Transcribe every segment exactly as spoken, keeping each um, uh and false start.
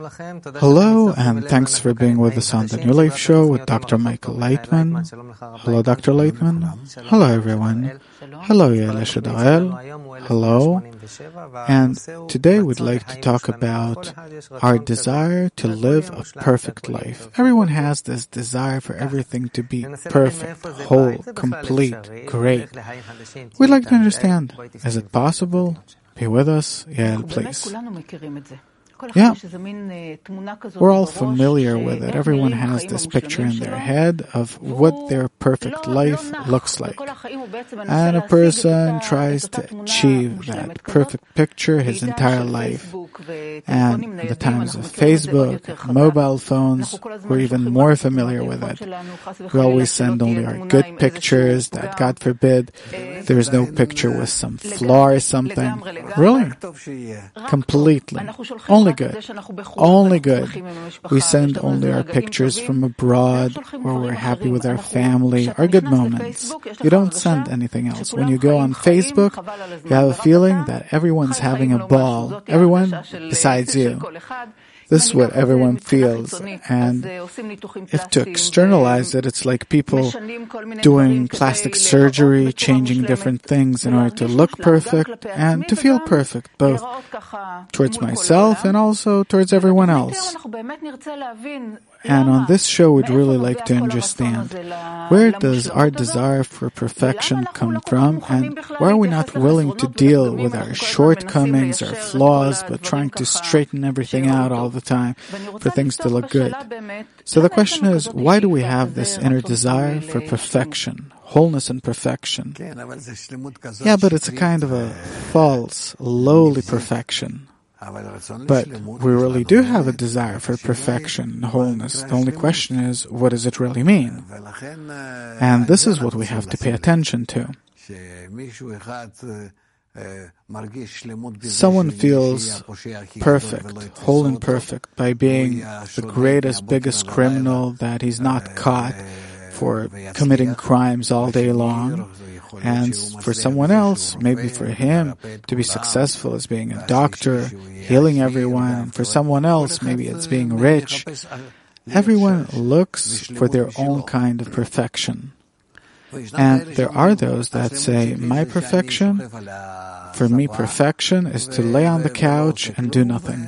Hello, and thanks for being with us on the New Life Show with Doctor Michael Leitman. Hello, Doctor Leitman. Hello, everyone. Hello, Yael Shada'el. Hello. And today we'd like to talk about our desire to live a perfect life. Everyone has this desire for everything to be perfect, whole, complete, great. We'd like to understand, is it possible? Be with us, Yael, please. Yeah, we're all familiar with it. Everyone has this picture in their head of what their perfect life looks like. And a person tries to achieve that perfect picture his entire life. And in the times of Facebook, mobile phones, we're even more familiar with it. We always send only our good pictures that, God forbid, there's no picture with some flaw or something. Really? Completely. Only good. Only good. We send only our pictures from abroad where we're happy with our family, our good moments. You don't send anything else. When you go on Facebook, you have a feeling that everyone's having a ball. Everyone besides you. This is what everyone feels. And if to externalize it, it's like people doing plastic surgery, changing different things in order to look perfect and to feel perfect, both towards myself and also towards everyone else. And on this show, we'd really like to understand, where does our desire for perfection come from, and why are we not willing to deal with our shortcomings, our flaws, but trying to straighten everything out all the time for things to look good? So the question is, why do we have this inner desire for perfection, wholeness and perfection? Yeah, but it's a kind of a false, lowly perfection. But we really do have a desire for perfection and wholeness. The only question is, what does it really mean? And this is what we have to pay attention to. Someone feels perfect, whole and perfect, by being the greatest, biggest criminal, that he's not caught for committing crimes all day long. And for someone else, maybe for him, to be successful as being a doctor, healing everyone. And for someone else, maybe it's being rich. Everyone looks for their own kind of perfection. And there are those that say, my perfection, for me perfection is to lay on the couch and do nothing.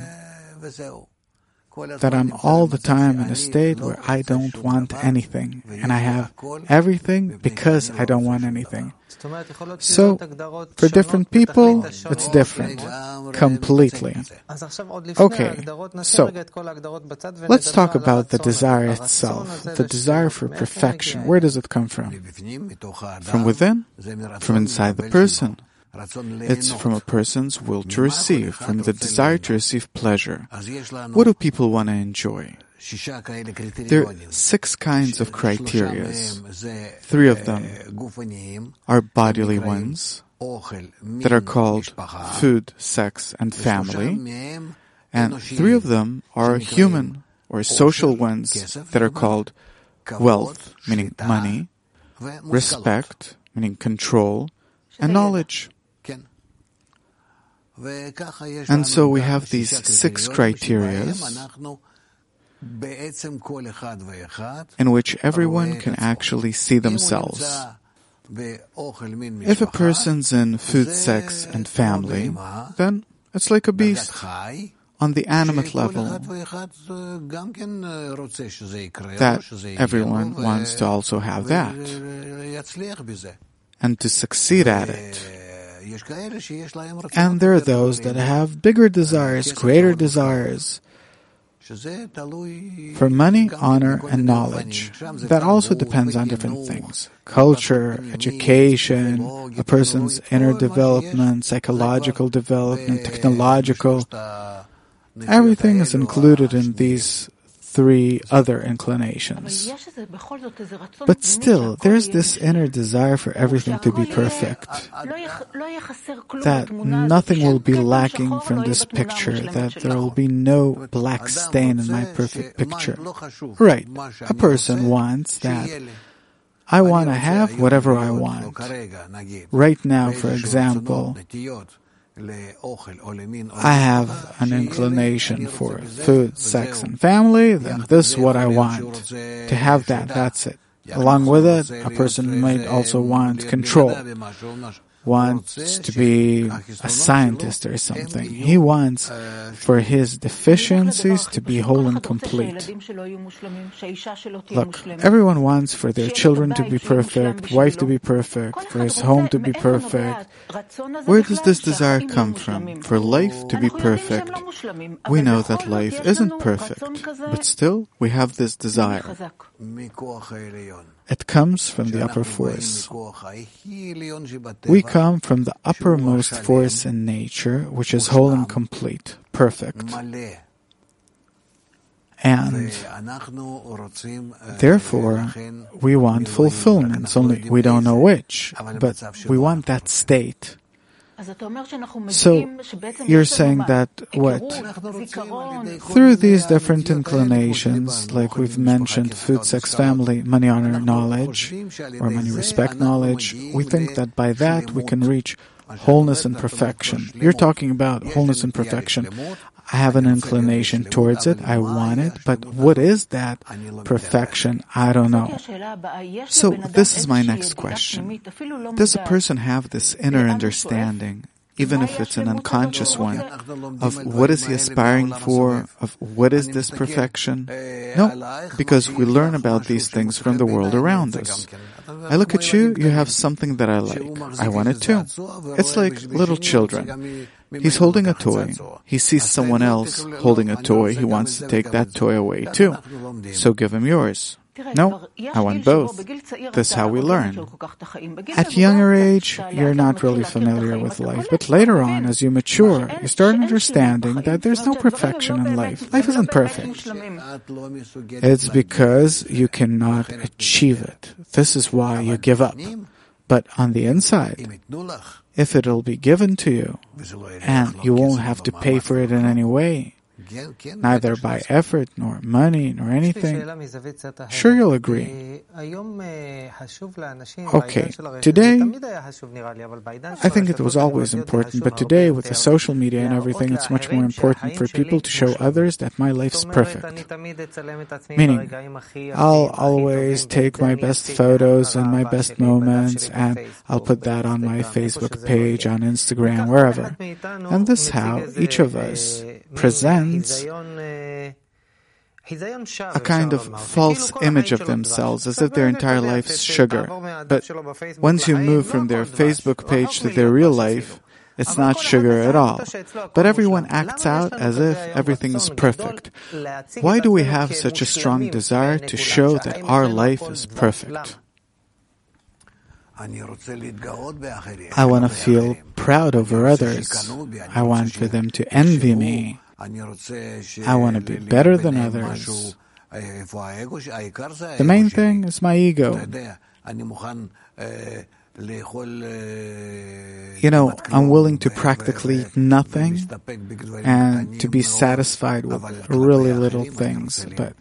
That I'm all the time in a state where I don't want anything, and I have everything because I don't want anything. So, for different people, it's different. Completely. Okay, so, let's talk about the desire itself, the desire for perfection. Where does it come from? From within? From inside the person? It's from a person's will to receive, from the desire to receive pleasure. What do people want to enjoy? There are six kinds of criteria. Three of them are bodily ones that are called food, sex, and family. And three of them are human or social ones that are called wealth, meaning money, respect, meaning control, and knowledge. And so we have these six criteria in which everyone can actually see themselves. If a person's in food, sex, and family, then it's like a beast. On the animate level, that everyone wants to also have that and to succeed at it. And there are those that have bigger desires, greater desires for money, honor, and knowledge. That also depends on different things. Culture, education, a person's inner development, psychological development, technological. Everything is included in these three other inclinations. But still, there's this inner desire for everything to be perfect. That nothing will be lacking from this picture, that there will be no black stain in my perfect picture. Right. A person wants that. I want to have whatever I want. Right now, for example, I have an inclination for food, sex, and family, then this is what I want. To have that, that's it. Along with it, a person might also want control, wants to be a scientist or something. He wants for his deficiencies to be whole and complete. Look, everyone wants for their children to be perfect, wife to be perfect, for his home to be perfect. Where does this desire come from? For life to be perfect. We know that life isn't perfect, but still we have this desire. It comes from the upper force. We come from the uppermost force in nature, which is whole and complete, perfect. And therefore, we want fulfillments, only we don't know which, but we want that state. So, you're saying that what? Through these different inclinations, like we've mentioned, food, sex, family, money, honor, knowledge, or money, respect, knowledge, we think that by that we can reach wholeness and perfection. You're talking about wholeness and perfection. I have an inclination towards it, I want it, but what is that perfection? I don't know. So this is my next question. Does a person have this inner understanding, even if it's an unconscious one, of what is he aspiring for, of what is this perfection? No, because we learn about these things from the world around us. I look at you, you have something that I like. I want it too. It's like little children. He's holding a toy. He sees someone else holding a toy. He wants to take that toy away too. So give him yours. No, I want both. This is how we learn. At younger age, you're not really familiar with life, but later on, as you mature, you start understanding that there's no perfection in life. Life isn't perfect. It's because you cannot achieve it. This is why you give up. But on the inside, if it'll be given to you, and you won't have to pay for it in any way, neither by effort, nor money, nor anything, sure you'll agree. Okay, today, I think it was always important, but today, with the social media and everything, it's much more important for people to show others that my life's perfect. Meaning, I'll always take my best photos and my best moments, and I'll put that on my Facebook page, on Instagram, wherever. And this is how each of us presents a kind of false image of themselves, as if their entire life's sugar. But once you move from their Facebook page to their real life, it's not sugar at all. But everyone acts out as if everything is perfect. Why do we have such a strong desire to show that our life is perfect? I want to feel proud over others. I want for them to envy me. I want to be better than others. The main thing is my ego. You know, I'm willing to practically eat nothing and to be satisfied with really little things, but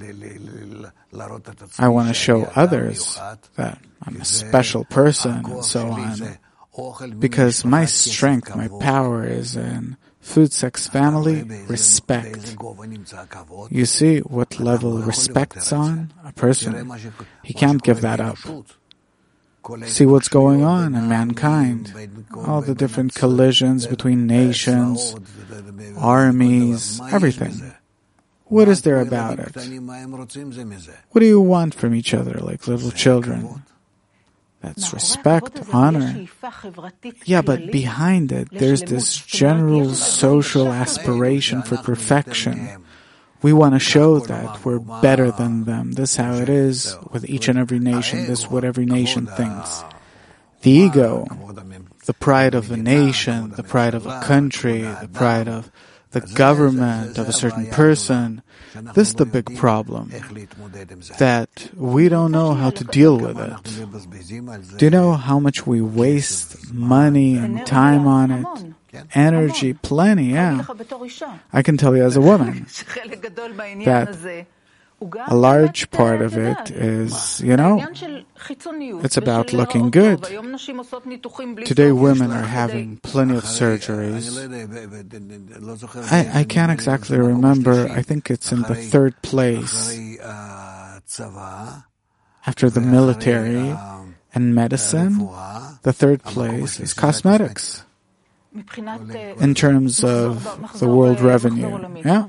I want to show others that I'm a special person and so on, because my strength, my power is in food, sex, family, respect. You see what level respect's on? A person, he can't give that up. See what's going on in mankind. All the different collisions between nations, armies, everything. What is there about it? What do you want from each other like little children? That's respect, honor. Yeah, but behind it, there's this general social aspiration for perfection. We want to show that we're better than them. This is how it is with each and every nation. This is what every nation thinks. The ego, the pride of a nation, the pride of a country, the pride of the government, of a certain person, this is the big problem, that we don't know how to deal with it. Do you know how much we waste money and time on it? Energy, plenty, yeah. I can tell you as a woman that a large part of it is, you know, It's about looking good. Today women are having plenty of surgeries. I, I can't exactly remember. I think it's in the third place after the military and medicine. The third place is cosmetics in terms of the world revenue. Yeah.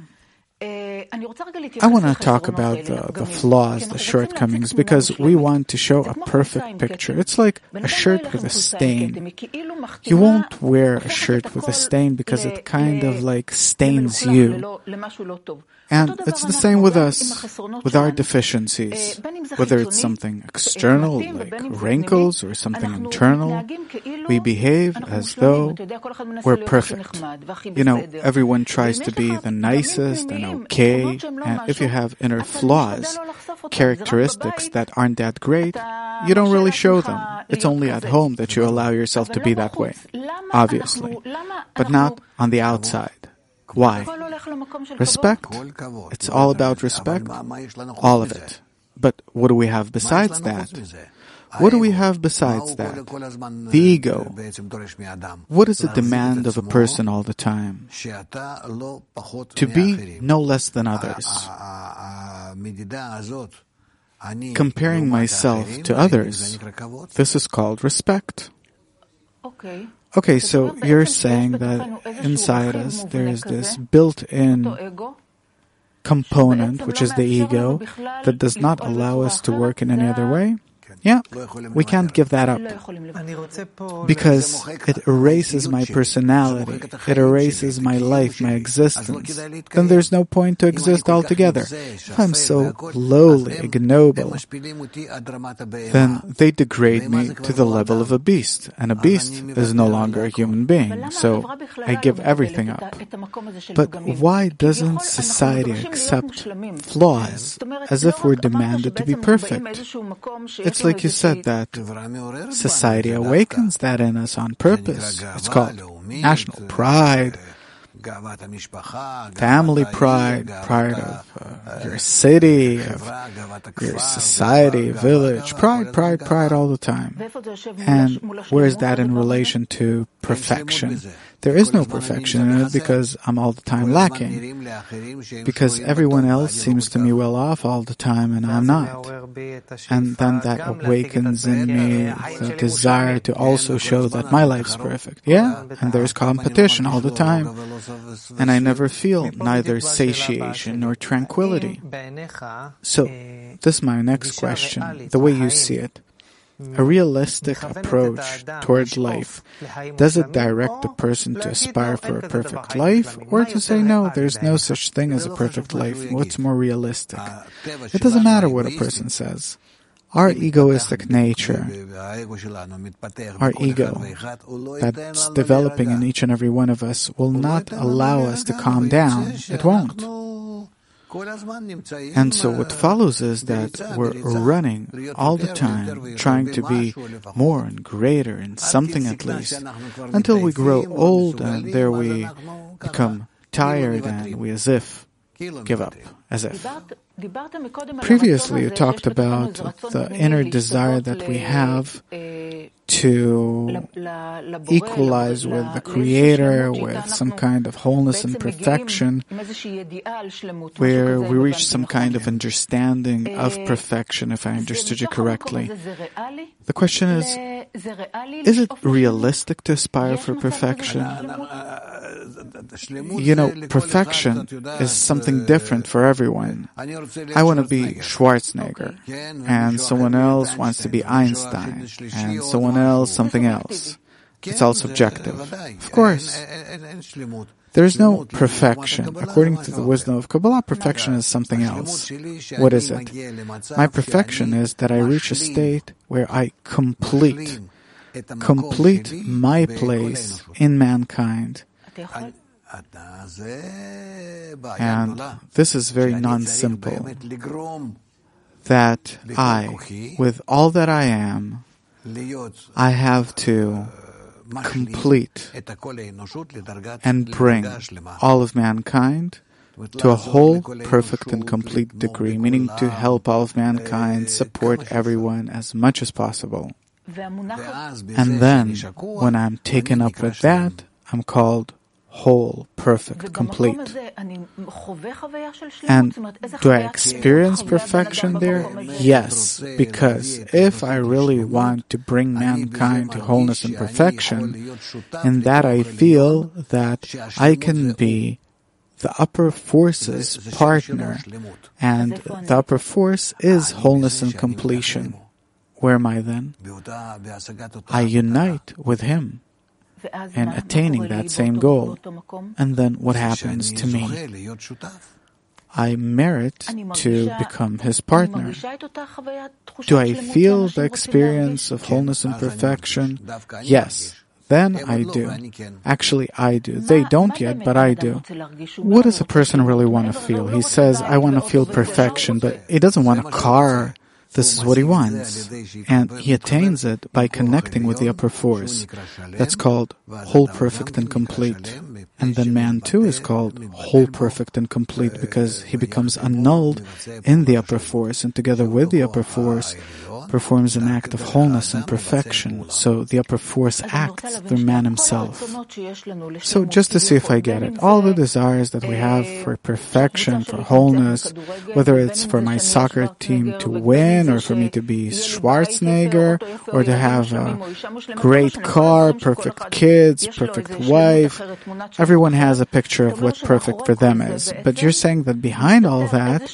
I want to talk about the, the flaws, the shortcomings, because we want to show a perfect picture. It's like a shirt with a stain. You won't wear a shirt with a stain because it kind of like stains you. And it's the same with us, with our deficiencies. Whether it's something external, like wrinkles, or something internal, we behave as though we're perfect. You know, everyone tries to be the nicest and okay. And if you have inner flaws, characteristics that aren't that great, you don't really show them. It's only at home that you allow yourself to be that way, obviously, but not on the outside. Why? Respect. It's all about respect. All of it. But what do we have besides that? What do we have besides that? The ego. What is the demand of a person all the time? To be no less than others. Comparing myself to others. This is called respect. Okay. Okay, so you're saying that inside us there is this built-in component, which is the ego, that does not allow us to work in any other way? Yeah, we can't give that up because it erases my personality, it erases my life, my existence. Then there's no point to exist altogether. If I'm so lowly, ignoble, then they degrade me to the level of a beast, and a beast is no longer a human being, so I give everything up. But why doesn't society accept flaws as if we're demanded to be perfect? It's like you said that society awakens that in us on purpose. It's called national pride, family pride, pride of uh, your city, of your society, village, pride, pride, pride all the time. And where is that in relation to perfection? There is no perfection in it because I'm all the time lacking. Because everyone else seems to me well off all the time and I'm not. And then that awakens in me the desire to also show that my life's perfect. Yeah, and there's competition all the time. And I never feel neither satiation nor tranquility. So, this is my next question, the way you see it. A realistic approach toward life, does it direct the person to aspire for a perfect life, or to say, no, there's no such thing as a perfect life, what's more realistic? It doesn't matter what a person says. Our egoistic nature, our ego that's developing in each and every one of us will not allow us to calm down. It won't. And so what follows is that we're running all the time, trying to be more and greater in something at least, until we grow old and there we become tired and we as if give up, as if. Previously you talked about the inner desire that we have to equalize with the Creator, with some kind of wholeness and perfection, where we reach some kind of understanding of perfection, if I understood you correctly. The question is, is it realistic to aspire for perfection? You know, perfection is something different for everyone. I want to be Schwarzenegger, and someone else wants to be Einstein, and someone else something else. It's all subjective. Of course. There is no perfection. According to the wisdom of Kabbalah, perfection is something else. What is it? My perfection is that I reach a state where I complete, complete my place in mankind. And this is very non-simple, that I, with all that I am, I have to complete and bring all of mankind to a whole, perfect, and complete degree, meaning to help all of mankind, support everyone as much as possible. And then, when I'm taken up with that, I'm called whole, perfect, complete. And do I experience perfection there? Yes, because if I really want to bring mankind to wholeness and perfection, in that I feel that I can be the upper force's partner, and the upper force is wholeness and completion. Where am I then? I unite with him in attaining that same goal. And then what happens to me? I merit to become his partner. Do I feel the experience of wholeness and perfection? Yes. Then I do. Actually, I do. They don't yet, but I do. What does a person really want to feel? He says, I want to feel perfection, but he doesn't want a car. This is what he wants. And he attains it by connecting with the upper force. That's called whole, perfect, and complete. And then man too is called whole, perfect, and complete because he becomes annulled in the upper force, and together with the upper force performs an act of wholeness and perfection. So the upper force acts through man himself. So just to see if I get it, all the desires that we have for perfection, for wholeness, whether it's for my soccer team to win, or for me to be Schwarzenegger, or to have a great car, perfect kids, perfect wife, everyone has a picture of what perfect for them is. But you're saying that behind all that,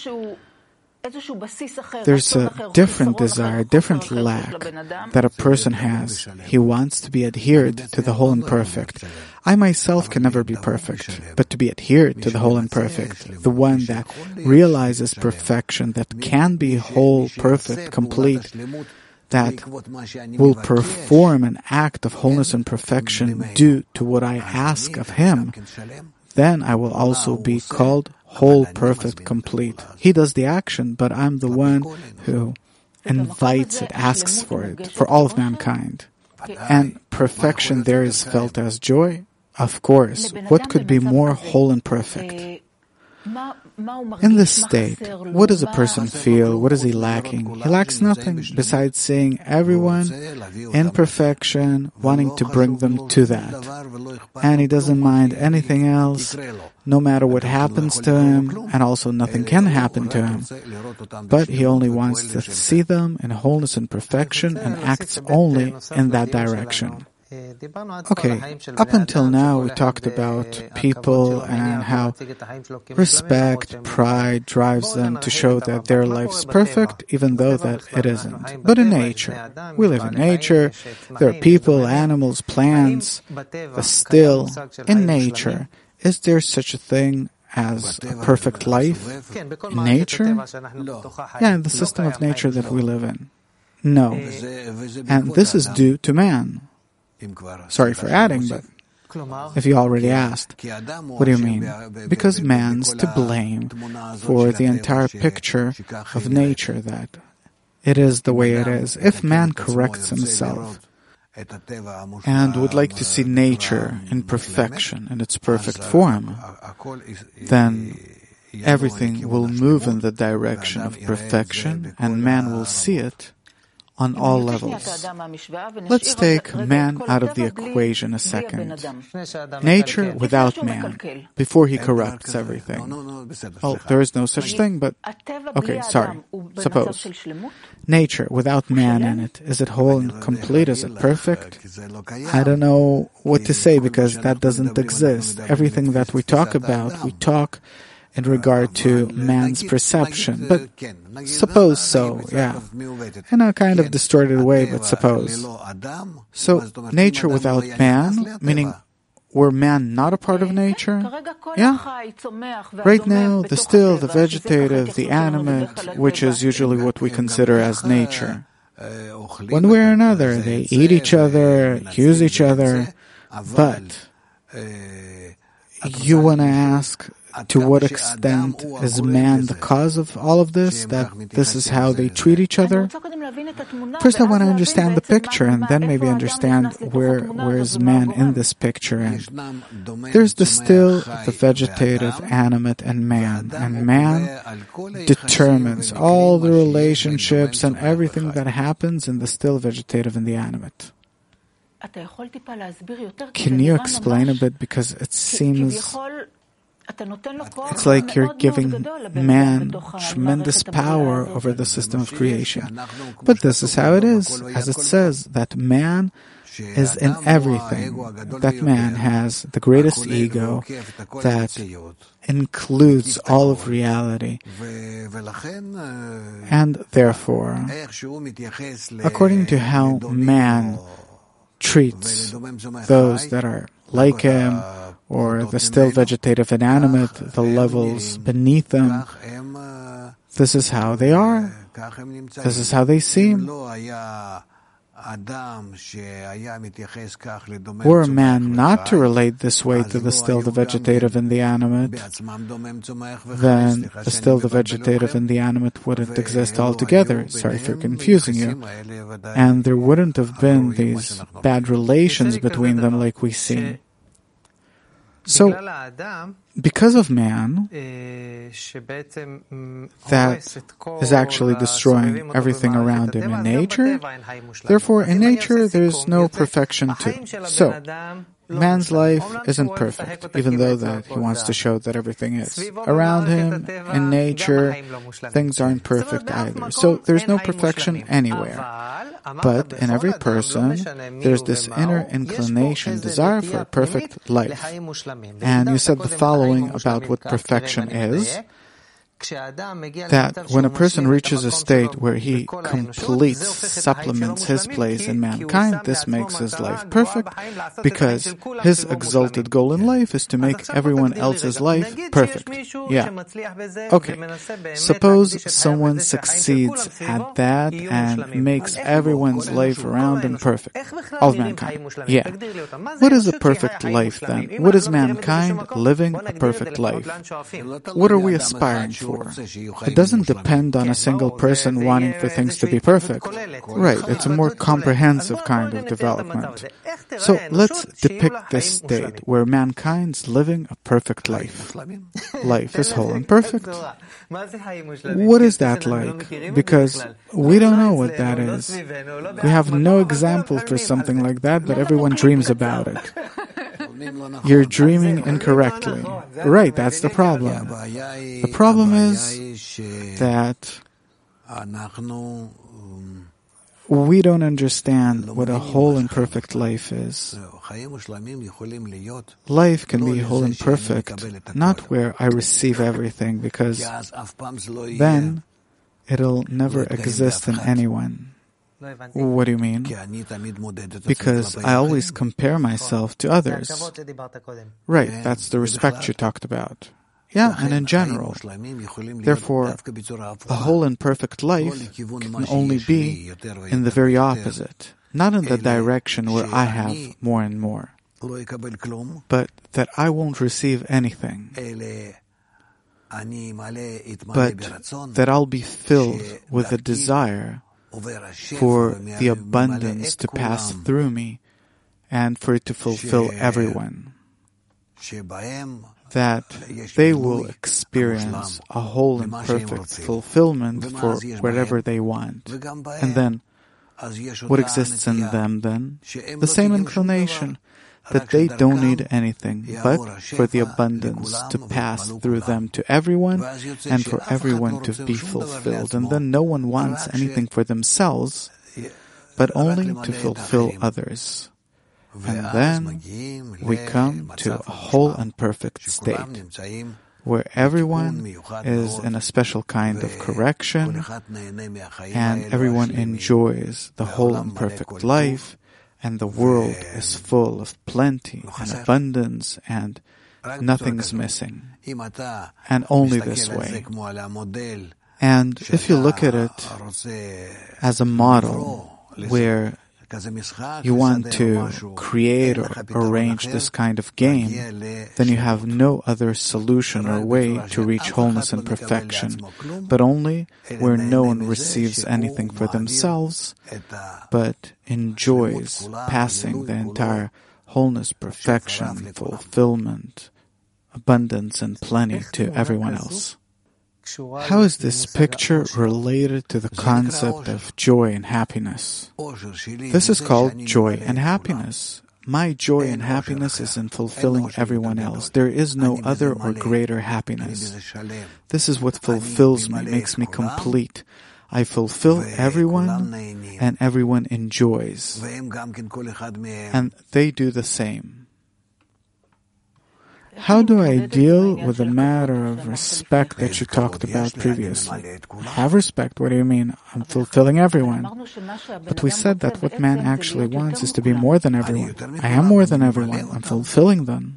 there's a different desire, different lack that a person has. He wants to be adhered to the whole and perfect. I myself can never be perfect, but to be adhered to the whole and perfect, the one that realizes perfection, that can be whole, perfect, complete, that will perform an act of wholeness and perfection due to what I ask of him, then I will also be called whole, perfect, complete. He does the action, but I'm the one who invites it, asks for it, for all of mankind. And perfection there is felt as joy? Of course. What could be more whole and perfect? In this state, what does a person feel? What is he lacking? He lacks nothing besides seeing everyone in perfection, wanting to bring them to that. And he doesn't mind anything else, no matter what happens to him, and also nothing can happen to him. But he only wants to see them in wholeness and perfection and acts only in that direction. Okay, up until now we talked about people and how respect, pride drives them to show that their life's perfect, even though that it isn't. But in nature, we live in nature, there are people, animals, plants, but still, in nature, is there such a thing as a perfect life in nature? Yeah, in the system of nature that we live in. No. And this is due to man. Sorry for adding, but if you already asked, what do you mean? Because man's to blame for the entire picture of nature, that it is the way it is. If man corrects himself and would like to see nature in perfection, in its perfect form, then everything will move in the direction of perfection, and man will see it on all levels. Let's take man out of the equation a second. Nature without man, before he corrupts everything. Well, there is no such thing, but... Okay, sorry. Suppose. Nature without man in it, is it whole and complete? Is it perfect? I don't know what to say, because that doesn't exist. Everything that we talk about, we talk in regard to man's perception. But suppose so, yeah. In a kind of distorted way, but suppose. So, nature without man, meaning were man not a part of nature? Yeah. Right now, the still, the vegetative, the animate, which is usually what we consider as nature. One way or another, they eat each other, use each other, but you want to ask, to what extent is man the cause of all of this, that this is how they treat each other? First I want to understand the picture and then maybe understand where, where is man in this picture. And there's the still, the vegetative, animate, and man. And man determines all the relationships and everything that happens in the still, vegetative, and the animate. Can you explain a bit? Because it seems it's like you're giving man tremendous power over the system of creation. But this is how it is, as it says, that man is in everything. That man has the greatest ego that includes all of reality. And therefore, according to how man treats those that are like him, or the still vegetative and animate, the levels beneath them, this is how they are. This is how they seem. Were a man not to relate this way to the still, the vegetative, and the animate, then the still, the vegetative, and the animate wouldn't exist altogether. Sorry for confusing you. And there wouldn't have been these bad relations between them like we see. So, because of man, that is actually destroying everything around him in nature, therefore in nature there is no perfection too. So, man's life isn't perfect, even though that he wants to show that everything is. Around him, in nature, things aren't perfect either. So there's no perfection anywhere. But in every person, there's this inner inclination, desire for a perfect life. And you said the following about what perfection is, that when a person reaches a state where he completes, supplements his place in mankind, this makes his life perfect, because his exalted goal in life is to make everyone else's life perfect. Yeah. Okay. Suppose someone succeeds at that and makes everyone's life around him perfect. All of mankind. Yeah. What is a perfect life then? What is mankind living a perfect life? What are we aspiring for? It doesn't depend on a single person wanting for things to be perfect. Right, it's a more comprehensive kind of development. So let's depict this state where mankind's living a perfect life. Life is whole and perfect. What is that like? Because we don't know what that is. We have no example for something like that, but everyone dreams about it. You're dreaming incorrectly. Right, that's the problem. The problem is that we don't understand what a whole and perfect life is. Life can be whole and perfect, not where I receive everything, because then it'll never exist in anyone. What do you mean? Because I always compare myself to others. Right, that's the respect you talked about. Yeah, and in general. Therefore, a whole and perfect life can only be in the very opposite, not in the direction where I have more and more, but that I won't receive anything, but that I'll be filled with a desire for the abundance to pass through me and for it to fulfill everyone, that they will experience a whole and perfect fulfillment for whatever they want. And then, what exists in them then? The same inclination, that they don't need anything but for the abundance to pass through them to everyone and for everyone to be fulfilled. And then no one wants anything for themselves, but only to fulfill others. And then we come to a whole and perfect state, where everyone is in a special kind of correction, and everyone enjoys the whole and perfect life, and the world is full of plenty and abundance, and nothing's missing. And only this way. And if you look at it as a model where you want to create or arrange this kind of game, then you have no other solution or way to reach wholeness and perfection, but only where no one receives anything for themselves, but enjoys passing the entire wholeness, perfection, fulfillment, abundance, and plenty to everyone else. How is this picture related to the concept of joy and happiness? This is called joy and happiness. My joy and happiness is in fulfilling everyone else. There is no other or greater happiness. This is what fulfills me, makes me complete. I fulfill everyone, and everyone enjoys. And they do the same. How do I deal with the matter of respect that you talked about previously? Have respect? What do you mean? I'm fulfilling everyone. But we said that what man actually wants is to be more than everyone. I am more than everyone. I'm fulfilling them.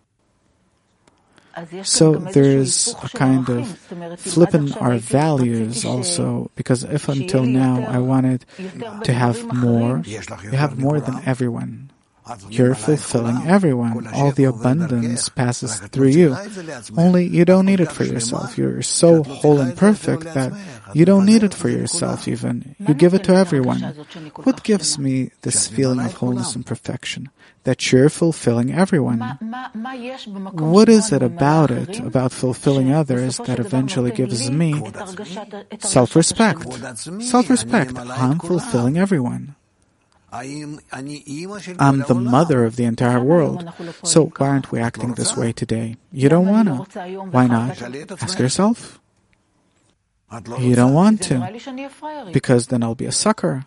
So there is a kind of flip in our values also, because if until now I wanted to have more, you have more than everyone. You're fulfilling everyone. All the abundance passes through you. Only you don't need it for yourself. You're so whole and perfect that you don't need it for yourself even. You give it to everyone. What gives me this feeling of wholeness and perfection? That you're fulfilling everyone. What is it about it, about fulfilling others, that eventually gives me self-respect? Self-respect. I'm fulfilling everyone. I'm the mother of the entire world. So why aren't we acting this way today? You don't want to. Why not? Ask yourself. You don't want to. Because then I'll be a sucker.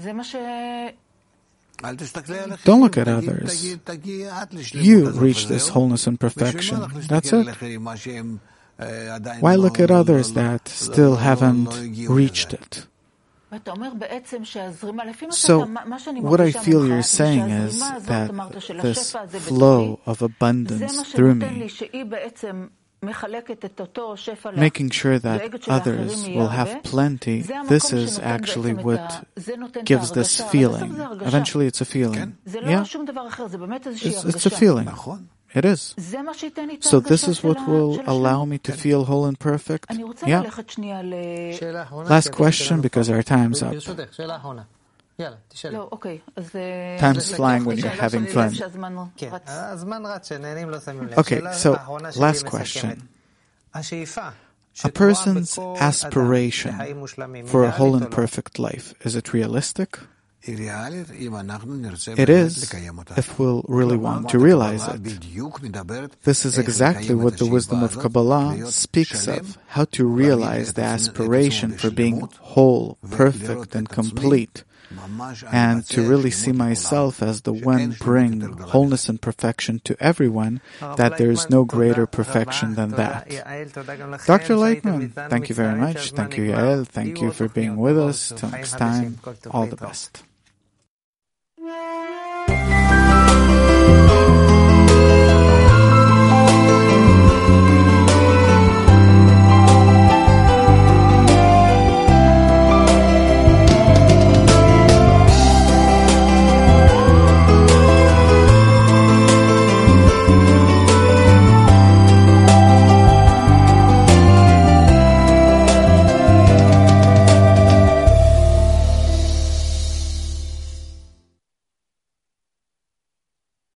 Don't look at others. You reach this wholeness and perfection. That's it. Why look at others that still haven't reached it? So, what I feel you're saying is that this flow of abundance through me, making sure that others will have plenty, this is actually what gives this feeling. Eventually it's a feeling. Yeah, it's, it's a feeling. It is. So this is what will allow me to feel whole and perfect? Yeah. Last question, because our time's up. Time's flying when you're having fun. Okay, so last question. A person's aspiration for a whole and perfect life, is it realistic? It is, if we'll really want to realize it. This is exactly what the wisdom of Kabbalah speaks of, how to realize the aspiration for being whole, perfect, and complete, and to really see myself as the one bring wholeness and perfection to everyone, that there is no greater perfection than that. Doctor Leitman, thank you very much. Thank you, Yael. Thank you for being with us. Till next time, all the best.